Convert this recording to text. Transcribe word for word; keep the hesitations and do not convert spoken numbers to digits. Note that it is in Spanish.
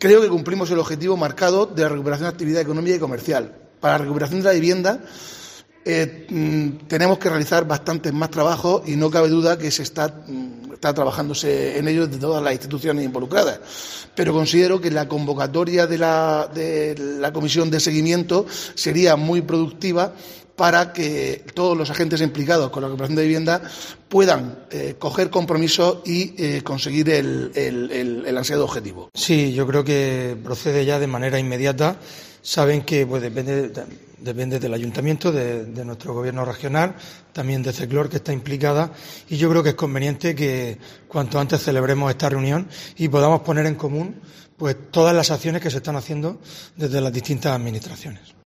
creo que cumplimos el objetivo marcado de la recuperación de actividad económica y comercial. Para la recuperación de la vivienda eh, mm, tenemos que realizar bastantes más trabajos y no cabe duda que se está, mm, está trabajándose en ello desde todas las instituciones involucradas. Pero considero que la convocatoria de la, de la comisión de seguimiento sería muy productiva para que todos los agentes implicados con la recuperación de vivienda puedan eh, coger compromisos y eh, conseguir el, el, el, el ansiado objetivo. Sí, yo creo que procede ya de manera inmediata. Saben que pues depende, depende del ayuntamiento, de, de nuestro gobierno regional, también de CECLOR, que está implicada, y yo creo que es conveniente que cuanto antes celebremos esta reunión y podamos poner en común pues todas las acciones que se están haciendo desde las distintas administraciones.